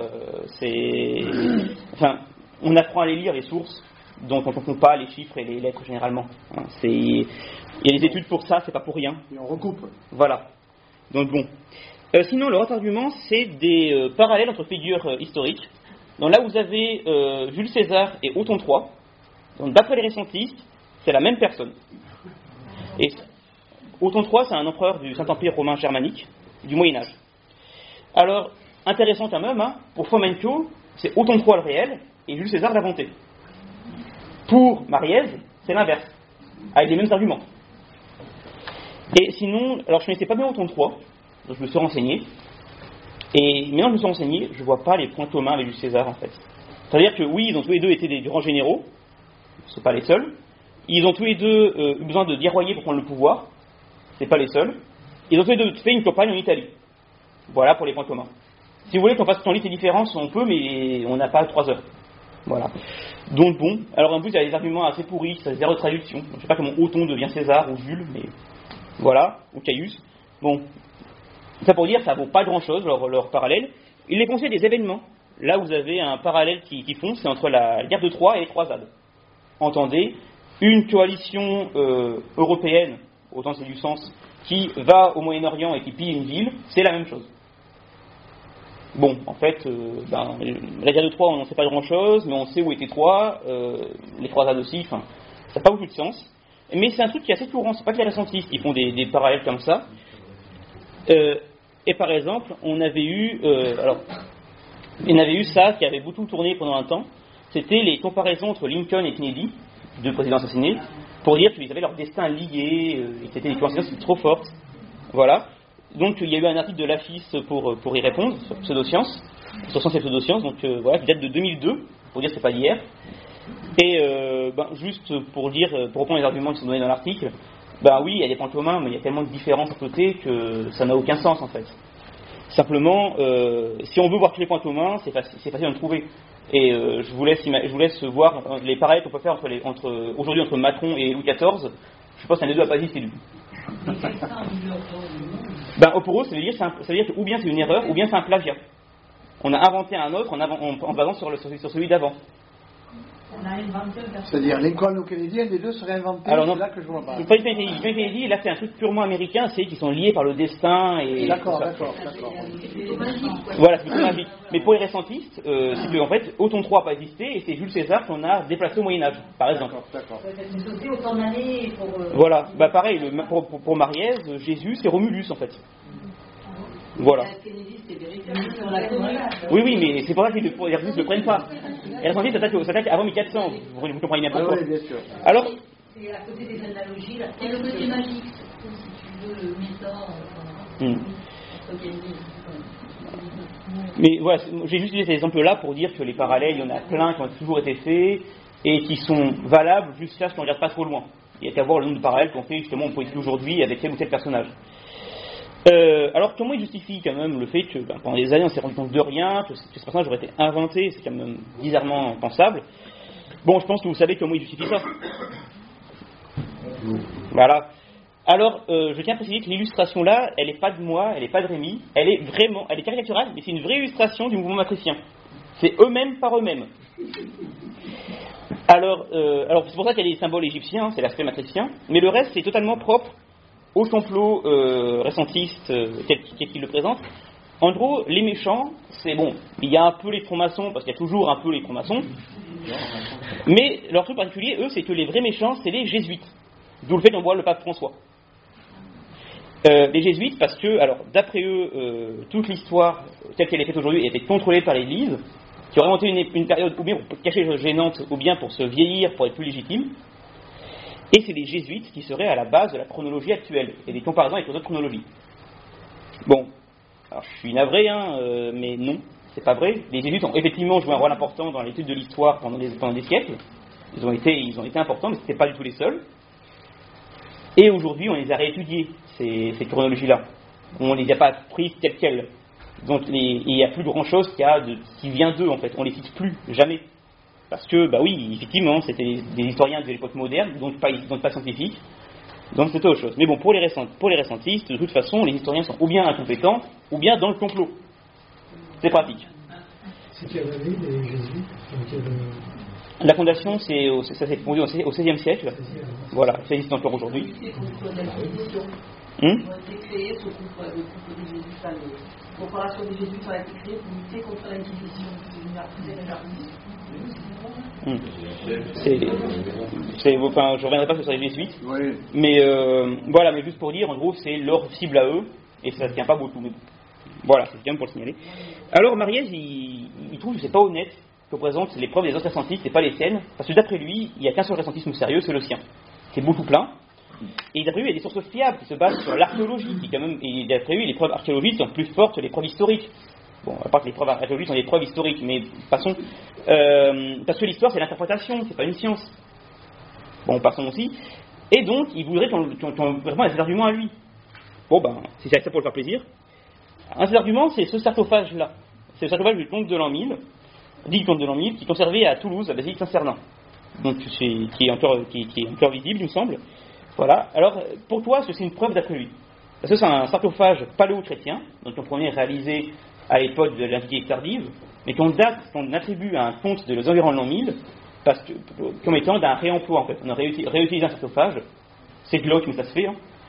on apprend à les lire les sources, donc on ne confond pas les chiffres et les lettres généralement. Il y a des études pour ça, c'est pas pour rien. Et on recoupe. Voilà. Donc bon. Sinon, leur autre argument, c'est des parallèles entre figures historiques. Donc là, vous avez Jules César et Othon III. Donc d'après les récentistes, c'est la même personne. Et Othon III, c'est un empereur du Saint-Empire romain germanique du Moyen-Âge. Alors, intéressant quand même, pour Fomenko, c'est Othon III le réel et Jules César l'inventé. Pour Mariez, c'est l'inverse, avec les mêmes arguments. Et sinon, alors je ne connaissais pas bien Othon III, donc je me suis renseigné. Et maintenant que je me suis renseigné, je ne vois pas les points communs avec Jules César en fait. C'est-à-dire que oui, ils ont tous les deux été des grands généraux, c'est pas les seuls. Ils ont tous les deux eu besoin de guerroyer pour prendre le pouvoir, c'est pas les seuls. Ils ont tous les deux fait une campagne en Italie. Voilà pour les points communs. Si vous voulez qu'on fasse ton lit et différence, on peut, mais on n'a pas 3 heures. Voilà. Donc bon, alors en plus il y a des arguments assez pourris, ça zéro traduction. Je ne sais pas comment Othon devient César ou Jules, mais voilà, ou Caius. Bon, ça pour dire, ça vaut pas grand-chose leur parallèle. Ils les conseillent des événements. Là vous avez un parallèle qui fond, c'est entre la guerre de Troie et les croisades. Entendez, une coalition européenne, autant c'est du sens, qui va au Moyen-Orient et qui pille une ville, c'est la même chose. Bon, en fait, la guerre de Troie, on n'en sait pas grand-chose, mais on sait où était Troie, les croisades aussi, ça n'a pas beaucoup de sens. Mais c'est un truc qui est assez courant, c'est pas que les récentistes qui font des parallèles comme ça. Et par exemple, on avait eu ça qui avait beaucoup tourné pendant un temps, c'était les comparaisons entre Lincoln et Kennedy, deux présidents assassinés, pour dire qu'ils avaient leur destin lié, et que c'était des coïncidences trop fortes. Voilà. Donc il y a eu un article de l'AFIS pour y répondre, sur Pseudosciences, sur Sciences et Pseudosciences, donc voilà, qui date de 2002, pour dire que c'est pas d'hier. Et juste pour reprendre les arguments qui sont donnés dans l'article, oui, il y a des points communs, mais il y a tellement de différences à côté que ça n'a aucun sens en fait. Simplement, si on veut voir tous les points communs, c'est facile d'en trouver. Et je vous laisse voir les parallèles qu'on peut faire aujourd'hui entre Macron et Louis XIV. Je pense qu'un des deux n'a pas existé du tout. Pour eux, ça veut dire que ou bien c'est une erreur, ou bien c'est un plagiat. On a inventé un autre en basant sur celui d'avant. C'est-à-dire Lincoln ou Kennedy, un des deux serait inventé. Alors non, c'est là que je vois pas. Kennedy, là c'est un truc purement américain, c'est qu'ils sont liés par le destin et. D'accord. Voilà, c'est plutôt magique. Mais pour les récentistes, c'est qu'en fait, Othon III n'a pas existé et c'est Jules César qu'on a déplacé au Moyen-Âge, par exemple. D'accord. Voilà, pareil, pour Mariez, Jésus c'est Romulus en fait. Voilà. Oui, mais c'est pour ça qu'ils ne le prennent pas. Et la récentistes s'attaquent avant 1400, vous comprenez bien pourquoi. Oui, bien sûr. Alors, c'est à côté des analogies, là. Et le côté magique, si tu veux, le méthode. Mais voilà, j'ai juste utilisé ces exemples-là pour dire que les parallèles, il y en a plein qui ont toujours été faits et qui sont valables jusqu'à ce qu'on ne regarde pas trop loin. Il y a qu'à voir le nombre de parallèles qu'on fait justement en politique aujourd'hui avec tel ou tel personnage. Alors comment il justifie quand même le fait que pendant des années on s'est rendu compte de rien, que ce personnage aurait été inventé, c'est quand même bizarrement pensable. Bon, je pense que vous savez comment il justifie ça. Voilà. Alors, je tiens à préciser que l'illustration là, elle n'est pas de moi, elle n'est pas de Rémi, elle est caricaturale, mais c'est une vraie illustration du mouvement matricien. C'est eux-mêmes par eux-mêmes. Alors c'est pour ça qu'il y a des symboles égyptiens, c'est l'aspect matricien, mais le reste c'est totalement propre au complot récentiste tel qu'il le présente. En gros, les méchants, c'est bon, il y a un peu les francs-maçons, parce qu'il y a toujours un peu les francs-maçons, mais leur truc particulier, eux, c'est que les vrais méchants, c'est les jésuites. D'où le fait qu'on voit le pape François. Les jésuites, parce que, alors, d'après eux, toute l'histoire telle qu'elle est faite aujourd'hui était contrôlée par l'Église, qui aurait monté une période ou bien pour cacher les choses gênantes, ou bien pour se vieillir, pour être plus légitime. Et c'est les jésuites qui seraient à la base de la chronologie actuelle, et des comparaisons avec les autres chronologies. Bon, alors je suis navré, mais non, c'est pas vrai. Les jésuites ont effectivement joué un rôle important dans l'étude de l'histoire pendant des siècles. Ils ont été importants, mais ce n'étaient pas du tout les seuls. Et aujourd'hui, on les a réétudiés, ces chronologies-là. On ne les a pas prises telles quelles. Donc il n'y a plus grand-chose qui vient d'eux, en fait. On ne les cite plus, jamais. Parce que, oui, effectivement, c'était des historiens de l'époque moderne, donc pas scientifiques, donc c'était autre chose. Mais bon, pour les récentistes, de toute façon, les historiens sont ou bien incompétents, ou bien dans le complot. C'est pratique. C'est quelle année les jésuites? La fondation, ça s'est fondé au XVIe siècle. Voilà, ça existe encore aujourd'hui. Ils ont été créés sous le couple des jésuites. La corporation des jésuites a été créée pour lutter contre l'Inquisition. Je reviendrai pas sur les jésuites, oui. Mais voilà, mais juste pour dire, en gros, c'est leur cible à eux, et ça ne tient pas beaucoup. Mais voilà, c'est bien pour le signaler. Alors Mariez, il trouve que c'est pas honnête que présente les preuves des autres récentistes et pas les siennes, parce que d'après lui, il n'y a qu'un seul récentisme sérieux, c'est le sien. C'est beaucoup plein. Et d'après lui, il y a des sources fiables qui se basent sur l'archéologie, qui quand même, et d'après lui, les preuves archéologiques sont plus fortes que les preuves historiques. Bon, à part que les preuves archéologiques sont des preuves historiques, mais passons. Parce que l'histoire, c'est l'interprétation, c'est pas une science. Bon, passons aussi. Et donc, il voudrait qu'on vraiment ses arguments à lui. Bon, si c'est ça pour le faire plaisir. Un de ses arguments, c'est ce sarcophage-là. C'est le sarcophage du comte de l'an 1000, dit comte de l'an 1000, qui est conservé à Toulouse, à la basilique Saint-Cernin. Donc, qui est encore visible, il me semble. Voilà. Alors, pourquoi est-ce que c'est une preuve d'après lui? Parce que c'est un sarcophage paléo-chrétien, donc le premier réalisé à l'époque de l'Antiquité tardive, mais qu'on attribue à un comte de environ l'an 1000, comme étant d'un réemploi en fait. On a réutilisé un sarcophage, c'est glauque mais ça se fait.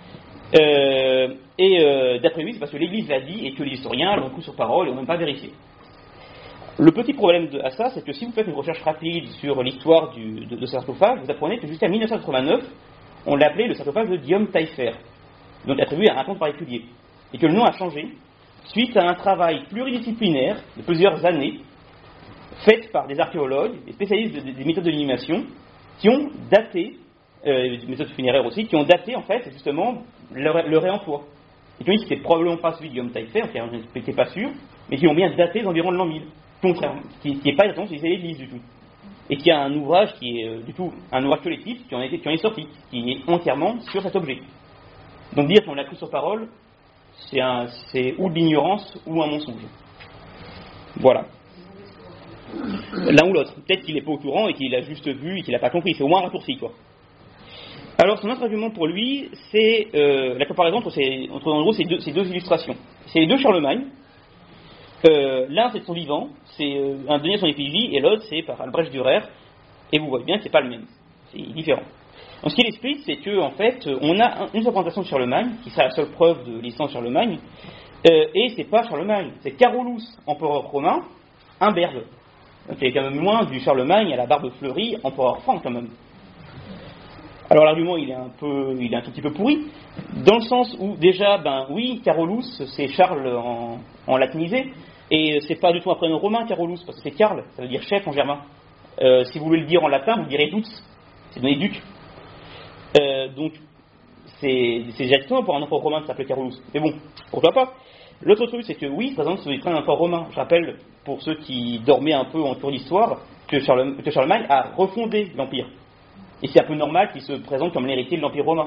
D'après lui, c'est parce que l'Église l'a dit et que les historiens l'ont pris sur parole et n'ont même pas vérifié. Le petit problème à ça, c'est que si vous faites une recherche rapide sur l'histoire de ce sarcophage, vous apprenez que jusqu'à 1989, on l'appelait le sarcophage de Guillaume Taillefer, donc attribué à un comte particulier, et que le nom a changé suite à un travail pluridisciplinaire de plusieurs années, fait par des archéologues, des spécialistes des méthodes de l'animation, qui ont daté, des méthodes funéraires aussi, qui ont daté en fait justement le réemploi. Et qui ont dit que c'était probablement pas celui de Guillaume Taillefer, qui n'était pas sûr, mais qui ont bien daté d'environ l'an 1000, qui n'est pas exactement celui de l'Église du tout. Et qui a un ouvrage qui est un ouvrage collectif qui en est sorti, qui est entièrement sur cet objet. Donc dire qu'on l'a pris sur parole, C'est ou de l'ignorance ou un mensonge. Voilà. L'un ou l'autre. Peut-être qu'il n'est pas au courant et qu'il a juste vu et qu'il n'a pas compris. C'est au moins un raccourci, quoi. Alors, son autre argument pour lui, c'est la comparaison entre en gros, ces deux illustrations. C'est les deux Charlemagne. L'un, c'est de son vivant, c'est un donné son épigénie, et l'autre, c'est par Albrecht Dürer. Et vous voyez bien que c'est pas le même. C'est différent. Donc, ce qu'il explique, c'est que en fait, on a une représentation de Charlemagne, qui sera la seule preuve de l'existence de Charlemagne, et c'est pas Charlemagne, c'est Carolus, empereur romain, Imberbe. Donc il y a quand même moins du Charlemagne à la barbe fleurie, empereur franc quand même. Alors l'argument il est un tout petit peu pourri, dans le sens où déjà, oui, Carolus, c'est Charles en latinisé, et c'est pas du tout un prénom romain, Carolus, parce que c'est Karl, ça veut dire chef en germain. Si vous voulez le dire en latin, vous direz Dux, c'est donné duc. Donc, c'est exactement pour un empereur romain qui s'appelait Carolus. Mais bon, pourquoi pas. L'autre truc, c'est que oui, par exemple, c'est un empereur romain. Je rappelle, pour ceux qui dormaient un peu en cours d'histoire, que Charlemagne a refondé l'Empire. Et c'est un peu normal qu'il se présente comme l'héritier de l'Empire romain.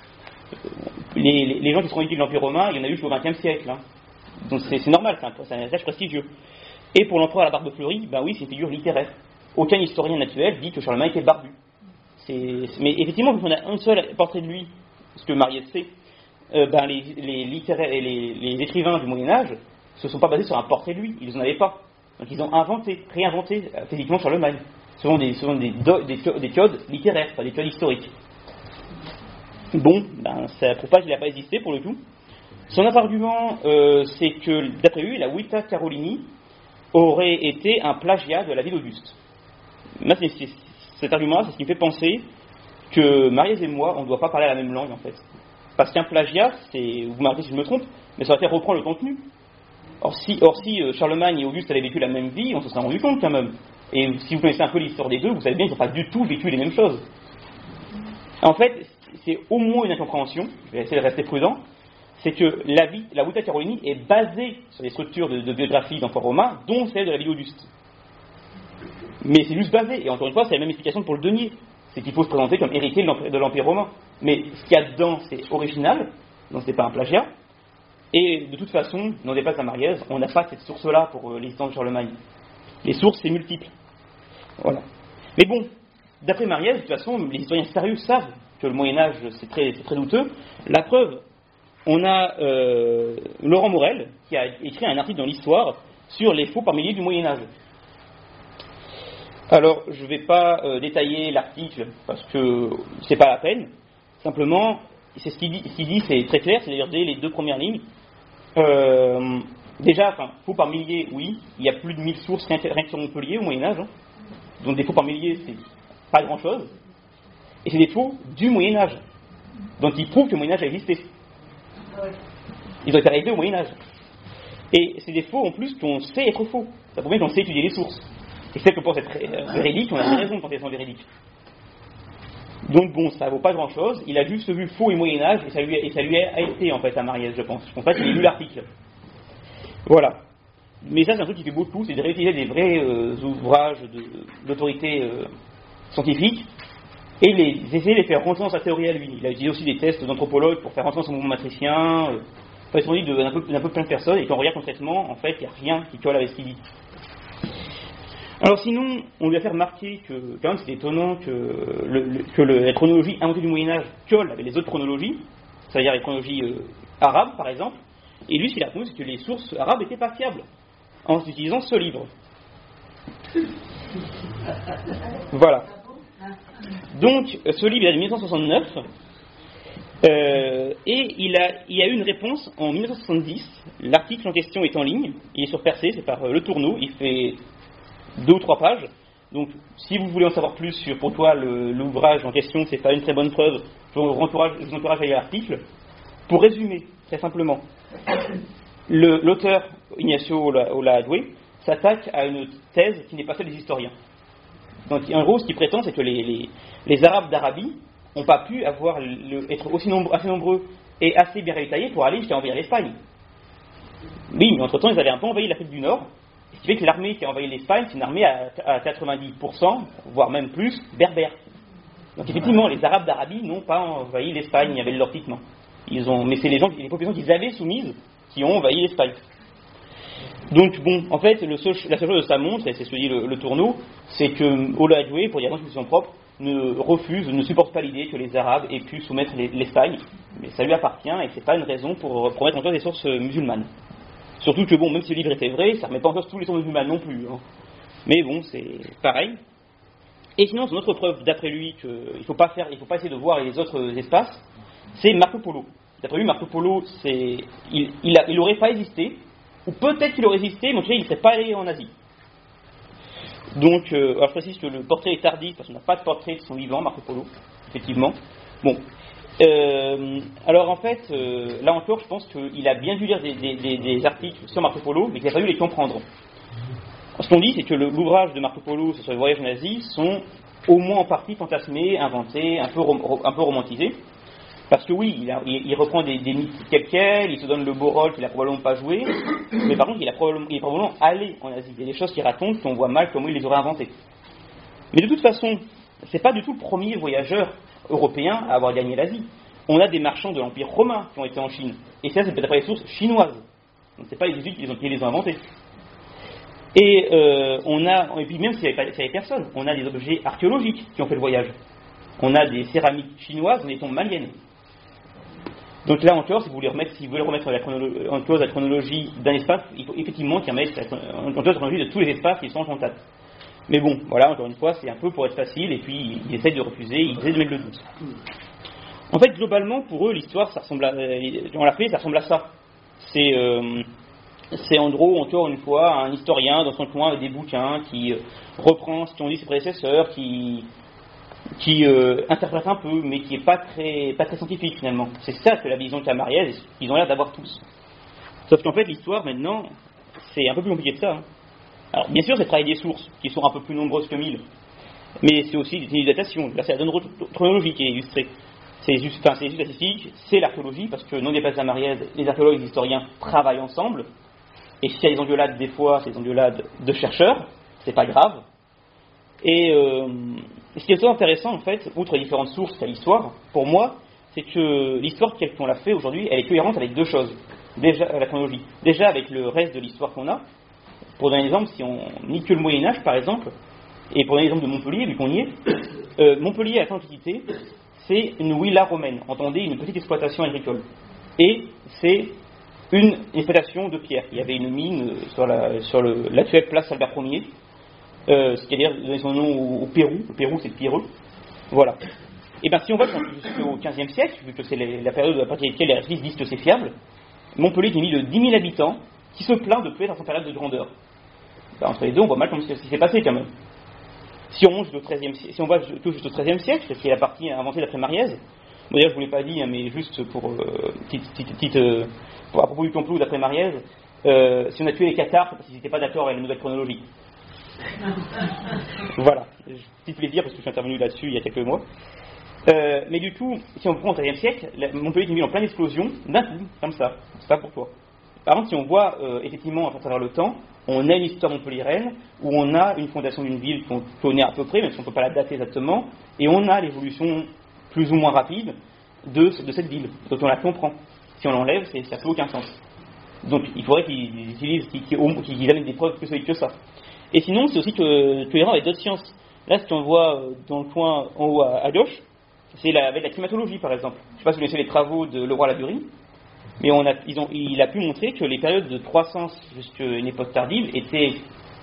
Les gens qui seront héritiers de l'Empire romain, il y en a eu jusqu'au XXe siècle. Hein. Donc c'est normal, c'est un héritage prestigieux. Et pour l'empereur à la barbe fleurie, oui, c'est une figure littéraire. Aucun historien actuel dit que Charlemagne était barbu. Mais effectivement, quand on a un seul portrait de lui, ce que Mariette sait, les littéraires et les écrivains du Moyen-Âge ne se sont pas basés sur un portrait de lui, ils n'en avaient pas. Donc ils ont réinventé physiquement Charlemagne, selon des codes littéraires, pas des codes historiques. Bon, ça prouve pas qu'il n'a pas existé pour le coup. Son autre argument, c'est que d'après lui, la Vita Carolini aurait été un plagiat de la vie d'Auguste. Moi, cet argument-là, c'est ce qui me fait penser que Mariette et moi, on ne doit pas parler la même langue en fait. Parce qu'un plagiat, vous m'arrêtez si je me trompe, mais ça va faire reprendre le contenu. Or si Charlemagne et Auguste avaient vécu la même vie, on se serait rendu compte quand même. Et si vous connaissez un peu l'histoire des deux, vous savez bien qu'ils n'ont pas du tout vécu les mêmes choses. En fait, c'est au moins une incompréhension, je vais essayer de rester prudent, c'est que la Vita Carolini est basée sur des structures de biographie d'empereurs romains, dont celle de la vie d'Auguste. Mais c'est juste basé, et encore une fois, c'est la même explication pour le denier. C'est qu'il faut se présenter comme héritier de l'Empire romain. Mais ce qu'il y a dedans, c'est original, donc c'est pas un plagiat. Et de toute façon, n'en dépasse à Mariez, on n'a pas cette source-là pour l'existence de Charlemagne. Les sources, c'est multiple. Voilà. Mais bon, d'après Mariez, de toute façon, les historiens sérieux savent que le Moyen-Âge, c'est très douteux. La preuve, on a Laurent Morel, qui a écrit un article dans l'Histoire sur les faux par milliers du Moyen-Âge. Alors, je ne vais pas détailler l'article, parce que c'est pas la peine. Simplement, c'est ce qu'il dit, c'est très clair, c'est-à-dire dès les deux premières lignes. Déjà, faux par milliers, oui, il y a plus de 1000 sources rien que sur Montpellier au Moyen-Âge. Hein. Donc des faux par milliers, c'est pas grand-chose. Et c'est des faux du Moyen-Âge. Donc ils prouvent que le Moyen-Âge a existé. Ils ont été réalisés au Moyen-Âge. Et c'est des faux en plus qu'on sait être faux. Ça prouve bien qu'on sait étudier les sources. Et celles que pour être véridiques, on a raison quand elles sont véridiques. Donc bon, ça vaut pas grand-chose. Il a juste vu faux et Moyen-Âge, et ça lui a été en fait à Mariez, je pense. Je pense pas qu'il ait lu l'article. Voilà. Mais ça, c'est un truc qui fait beaucoup, c'est de réutiliser des vrais ouvrages d'autorité scientifique et essayer de les faire rentrer dans sa théorie à lui. Il a utilisé aussi des tests d'anthropologues pour faire rentrer dans son mouvement matricien. Ils sont dit d'un peu plein de personnes, et quand on regarde concrètement, en fait, il n'y a rien qui colle avec ce qu'il dit. Alors sinon, on lui a fait remarquer que quand même c'est étonnant que la chronologie inventée du Moyen-Âge colle avec les autres chronologies, c'est-à-dire les chronologies arabes par exemple, et lui ce qu'il a retenu c'est que les sources arabes étaient pas fiables, en utilisant ce livre. Voilà. Donc ce livre il est de 1969, et il y a eu une réponse en 1970, l'article en question est en ligne, il est sur Percé, c'est par Le Tourneau, il fait 2 ou 3 pages. Donc, si vous voulez en savoir plus sur pourquoi l'ouvrage en question, c'est pas une très bonne preuve, je vous encourage à lire l'article. Pour résumer, très simplement, l'auteur Ignacio Olazabal s'attaque à une thèse qui n'est pas celle des historiens. Donc, en gros, ce qu'il prétend, c'est que les Arabes d'Arabie n'ont pas pu être assez nombreux et assez bien ravitaillés pour aller jusqu'à envahir l'Espagne. Oui, mais entre-temps, ils avaient un peu envahi l'Afrique du Nord. Ce qui fait que l'armée qui a envahi l'Espagne, c'est une armée à 90%, voire même plus, berbère. Donc effectivement, les Arabes d'Arabie n'ont pas envahi l'Espagne avec leur piquement. Mais c'est les populations qu'ils avaient soumises qui ont envahi l'Espagne. Donc bon, en fait, la seule chose que ça montre, et c'est ce que dit le tourneau, c'est que Olajoué, pour des raisons qui sont propres, ne supporte pas l'idée que les Arabes aient pu soumettre l'Espagne, mais ça lui appartient et c'est pas une raison pour mettre en cause des sources musulmanes. Surtout que bon, même si le livre était vrai, ça remet pas en cause tous les sources musulmanes non plus. Hein. Mais bon, c'est pareil. Et sinon, c'est une autre preuve d'après lui qu'il faut pas essayer de voir les autres espaces, c'est Marco Polo. D'après lui, Marco Polo, il aurait pas existé, ou peut-être qu'il aurait existé, mais en tout cas, il ne serait pas allé en Asie. Donc, alors je précise que le portrait est tardif, parce qu'on n'a pas de portrait de son vivant, Marco Polo, effectivement. Bon. Alors en fait, là encore, je pense qu'il a bien dû lire des articles sur Marco Polo, mais qu'il n'a pas dû les comprendre. Ce qu'on dit, c'est que l'ouvrage de Marco Polo sur le voyage en Asie sont au moins en partie fantasmés, inventés, un peu romantisés. Parce que oui, il reprend des mythes tels quels, il se donne le beau rôle qu'il n'a probablement pas joué, mais par contre, il est probablement allé en Asie. Il y a des choses qu'il raconte qu'on voit mal comment il les aurait inventées. Mais de toute façon, c'est pas du tout le premier voyageur européen à avoir gagné l'Asie. On a des marchands de l'Empire romain qui ont été en Chine, et ça, c'est peut-être pas les sources chinoises. Donc c'est pas les Jésuites qui les ont inventés. Et puis même s'il n'y avait personne, on a des objets archéologiques qui ont fait le voyage. On a des céramiques chinoises, des tombes maliennes. Donc là encore, si vous voulez remettre en cause la chronologie d'un espace, il faut effectivement qu'il remette en cause la chronologie de tous les espaces qui sont en contact. Mais bon, voilà, encore une fois, c'est un peu pour être facile, et puis ils essayent de refuser, ils essaient de mettre le doute. En fait, globalement, pour eux, l'histoire, ça ressemble à ça. C'est en gros, encore une fois, un historien dans son coin avec des bouquins qui reprend ce qu'ont dit ses prédécesseurs, qui interprète un peu, mais qui n'est pas très scientifique finalement. C'est ça que la vision de Camariès, ils ont l'air d'avoir tous. Sauf qu'en fait, l'histoire, maintenant, c'est un peu plus compliqué que ça. Hein. Alors, bien sûr, c'est travailler des sources, qui sont un peu plus nombreuses que 1000, mais c'est aussi des datations. Là, c'est la donne chronologique qui est illustrée. C'est juste statistique, c'est l'archéologie, parce que non dépassé Camariès, les archéologues et les historiens travaillent ensemble, et s'il y a des engueulades, des fois, c'est des engueulades de chercheurs, c'est pas grave. Et ce qui est très intéressant, en fait, outre les différentes sources qu'a l'histoire, pour moi, c'est que l'histoire telle qu'on l'a fait aujourd'hui, elle est cohérente avec deux choses. Déjà, la chronologie. Déjà, avec le reste de l'histoire qu'on a. Pour donner un exemple, si on nie que le Moyen-Âge, par exemple, et pour donner l'exemple de Montpellier, vu qu'on y est, Montpellier, à la fin de l'Antiquité, c'est une villa romaine, entendez, une petite exploitation agricole. Et c'est une exploitation de pierre. Il y avait une mine sur l'actuelle place Albert Ier, c'est-à-dire donner son nom au Pérou. Le Pérou, c'est le Pireux. Voilà. Et bien, si on va jusqu'au XVe siècle, vu que c'est la période à partir de laquelle les récits disent que c'est fiable, Montpellier est une ville de 10 000 habitants qui se plaint de plus être dans sa période de grandeur. Ben, entre les deux, on voit mal comment ce qui s'est passé quand même. Si on monte si on va jusqu'au XIIIe siècle, qui est la partie inventée d'après Mariez, d'ailleurs je vous l'ai pas dit, hein, mais juste pour à propos du complot d'après Mariez, si on a tué les Cathares, c'est parce qu'ils n'étaient pas d'accord avec la nouvelle chronologie. Voilà, petit plaisir parce que je suis intervenu là-dessus il y a quelques mois. Mais du coup, si on prend au XIIIe siècle, Montpellier est une ville en pleine explosion, d'un coup, comme ça, c'est pas pour toi. Par contre, si on voit effectivement à travers le temps, on a une histoire montpelliéraine où on a une fondation d'une ville qu'on connaît à peu près, même si on ne peut pas la dater exactement, et on a l'évolution plus ou moins rapide de cette ville, dont on la comprend. Si on l'enlève, ça n'a plus aucun sens. Donc il faudrait qu'ils amènent des preuves plus solides que ça. Et sinon, c'est aussi cohérent avec d'autres sciences. Là, ce qu'on voit dans le coin en haut à gauche, c'est avec la climatologie, par exemple. Je ne sais pas si vous connaissez les travaux de Leroy-Ladurie, mais il a pu montrer que les périodes de croissance jusqu'à une époque tardive étaient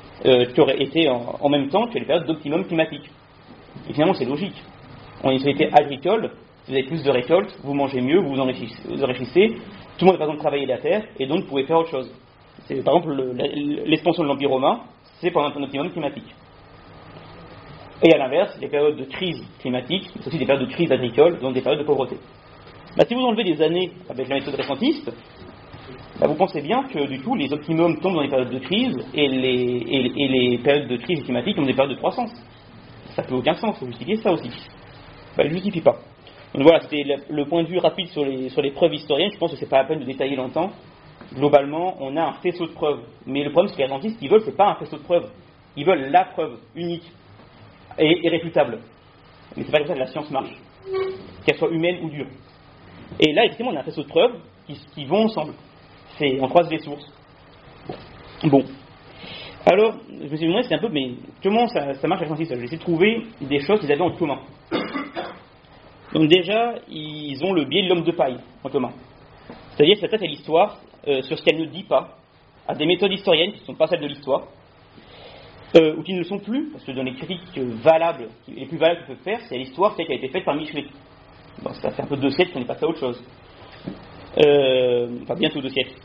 en même temps que les périodes d'optimum climatique. Et finalement, c'est logique. En une société agricole, vous avez plus de récoltes, vous mangez mieux, vous enrichissez, tout le monde n'a pas besoin de travailler la terre, et donc vous pouvez faire autre chose. C'est, par exemple, l'expansion de l'Empire romain, c'est pendant un optimum climatique. Et à l'inverse, les périodes de crise climatique, c'est aussi des périodes de crise agricole, donc des périodes de pauvreté. Si vous enlevez des années avec la méthode récentiste, vous pensez bien que du coup les optimums tombent dans les périodes de crise et les périodes de crise climatique tombent dans des périodes de croissance. Ça n'a aucun sens, il faut justifier ça aussi. Il ne justifie pas. Donc voilà, c'était le point de vue rapide sur les preuves historiennes. Je pense que c'est pas la peine de détailler longtemps. Globalement, on a un faisceau de preuves. Mais le problème, c'est que les récentistes, ce qu'ils veulent, c'est pas un faisceau de preuves. Ils veulent la preuve unique et réfutable. Mais c'est pas comme ça que la science marche. Qu'elle soit humaine ou dure. Et là, effectivement, on a un faisceau de preuves qui vont ensemble. On croise les sources. Bon. Alors, je me suis demandé, c'est un peu, mais comment ça marche avec Francis? J'ai essayé de trouver des choses qu'ils avaient en commun. Donc déjà, ils ont le biais de l'homme de paille en commun. C'est-à-dire qu'ils s'attaquent à l'histoire sur ce qu'elle ne dit pas, à des méthodes historiennes qui ne sont pas celles de l'histoire, ou qui ne le sont plus, parce que dans les critiques valables, les plus valables qu'ils peuvent faire, c'est l'histoire telle qu'elle a été faite par Michelet. Bon, ça fait un peu 2 siècles qu'on n'est pas fait à autre chose. Enfin, bientôt 2 siècles.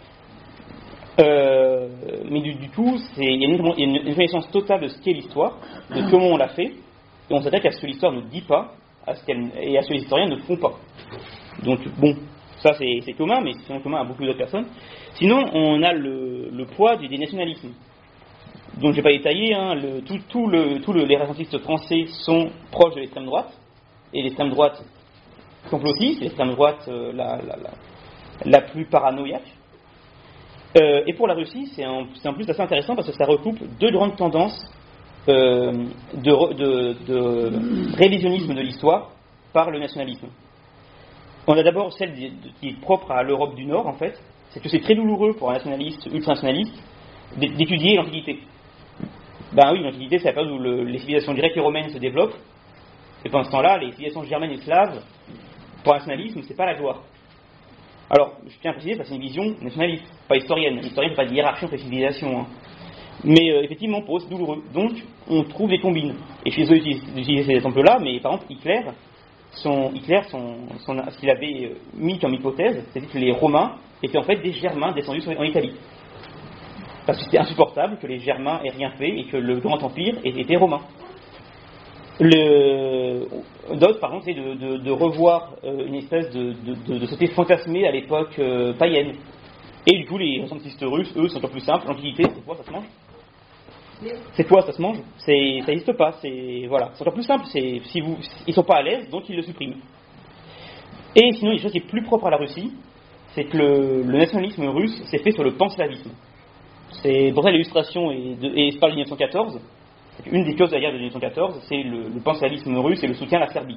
Mais du coup, il y a une connaissance totale de ce qu'est l'histoire, de comment on l'a fait, et on s'attaque à ce que l'histoire ne dit pas, et à ce que les historiens ne font pas. Donc, bon, ça c'est commun, mais c'est commun à beaucoup d'autres personnes. Sinon, on a le poids des nationalismes. Donc, je ne vais pas détailler, hein, les racistes français sont proches de l'extrême droite, et l'extrême droite complotiste, l'extrême droite la plus paranoïaque. Et pour la Russie, c'est en plus assez intéressant parce que ça recoupe 2 grandes tendances de révisionnisme de l'histoire par le nationalisme. On a d'abord celle qui est propre à l'Europe du Nord, en fait, c'est que c'est très douloureux pour un nationaliste, ultranationaliste, d'étudier l'Antiquité. Ben oui, l'Antiquité, c'est la période où les civilisations grecques et romaines se développent, et pendant ce temps-là, les civilisations germaines et slaves, pour un nationalisme, c'est pas la gloire. Alors, je tiens à préciser, ça c'est une vision nationaliste, pas historienne. L'historien ne fait pas de hiérarchie entre les civilisations. Hein. Mais effectivement, pour eux, c'est douloureux. Donc, on trouve des combines. Et je suis désolé d'utiliser ces exemples-là, mais par exemple, Hitler, ce qu'il avait mis comme hypothèse, c'était que les Romains étaient en fait des Germains descendus en Italie. Parce que c'était insupportable que les Germains aient rien fait et que le Grand Empire était romain. D'autres, par contre, c'est de revoir une espèce de société fantasmée à l'époque païenne. Et du coup, les ressentistes russes, eux, sont encore plus simples. L'Antiquité, c'est quoi, ça se mange? C'est quoi, ça se mange? Ça n'existe pas. Voilà. C'est encore plus simple. Ils sont pas à l'aise, donc ils le suppriment. Et sinon, il y a une chose qui est plus propre à la Russie, c'est que le nationalisme russe s'est fait sur le panslavisme. C'est pour ça l'illustration et c'est par le 1914. Une des causes de la guerre de 1914, c'est le panslavisme russe et le soutien à la Serbie.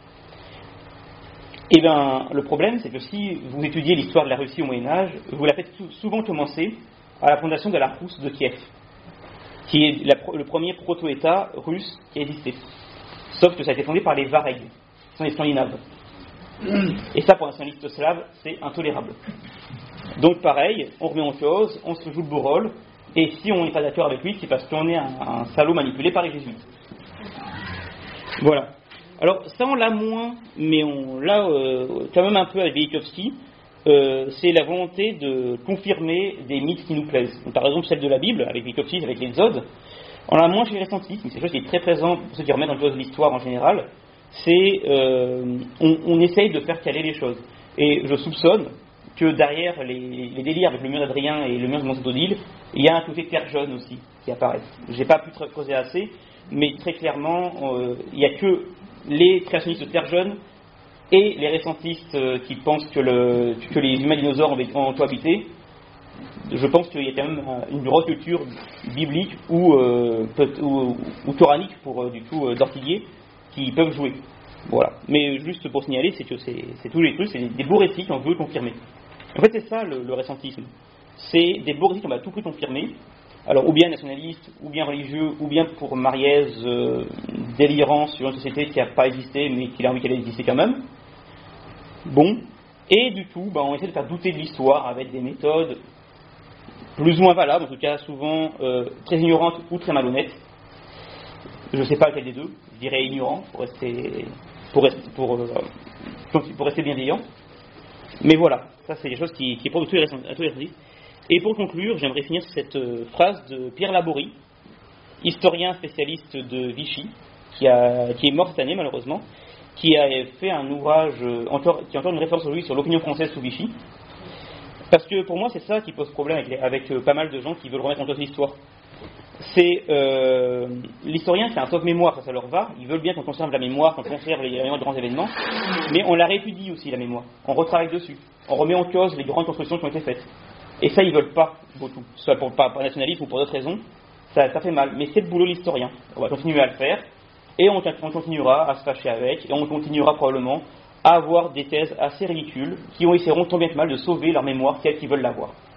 Et bien, le problème, c'est que si vous étudiez l'histoire de la Russie au Moyen-Âge, vous la faites souvent commencer à la fondation de la Rousse de Kiev, qui est le premier proto-État russe qui a existé. Sauf que ça a été fondé par les Varegs, qui sont les Scandinaves. Et ça, pour un nationaliste slave, c'est intolérable. Donc pareil, on remet en cause, on se joue le beau rôle, et si on n'est pas d'accord avec lui, c'est parce qu'on est un salaud manipulé par les jésuites. Voilà. Alors ça on l'a moins, mais on l'a quand même un peu avec Velikovsky, c'est la volonté de confirmer des mythes qui nous plaisent. Donc, par exemple celle de la Bible, avec Velikovsky, avec l'Exode, on l'a moins chez les ressentistes, mais c'est quelque chose qui est très présent pour ceux qui remettent en cause l'histoire en général, c'est on essaye de faire caler les choses. Et je soupçonne que derrière les délires avec le mur d'Adrien et le mur de Montsédodile, il y a un côté terre jeune aussi qui apparaît. J'ai pas pu creuser assez, mais très clairement, il n'y a que les créationnistes de terre jeune et les récentistes qui pensent que les humains dinosaures ont cohabité. Je pense qu'il y a quand même une grosse culture biblique ou coranique pour du coup d'ortiguier qui peuvent jouer. Voilà. Mais juste pour signaler, c'est que c'est tous les trucs, c'est des beaux récits qu'on veut confirmer. En fait, c'est ça le récentisme. C'est des beaux récits qu'on va tout prix confirmer. Alors, ou bien nationaliste, ou bien religieux, ou bien pour Mariès, délirant sur une société qui n'a pas existé, mais qui a envie qu'elle ait existé quand même. Bon. Et du coup, on essaie de faire douter de l'histoire avec des méthodes plus ou moins valables, en tout cas souvent très ignorantes ou très malhonnêtes. Je ne sais pas lequel des deux, je dirais ignorant pour rester bienveillant. Mais voilà, ça c'est des choses qui prouvent tous les récits. Et pour conclure, j'aimerais finir cette phrase de Pierre Laborie, historien spécialiste de Vichy, qui est mort cette année malheureusement, qui a fait un ouvrage, qui est encore une référence aujourd'hui sur l'opinion française sous Vichy. Parce que pour moi c'est ça qui pose problème avec pas mal de gens qui veulent remettre en cause l'histoire. C'est l'historien qui a un top mémoire, ça leur va, ils veulent bien qu'on conserve la mémoire, qu'on conserve la mémoire de grands événements, mais on la réétudie aussi la mémoire, on retravaille dessus, on remet en cause les grandes constructions qui ont été faites. Et ça ils veulent pas beaucoup, soit par nationalisme ou pour d'autres raisons, ça fait mal, mais c'est le boulot de l'historien, on va continuer à le faire, et on continuera à se fâcher avec, et on continuera probablement à avoir des thèses assez ridicules qui essaieront tant bien que mal de sauver leur mémoire telle qu'ils veulent l'avoir.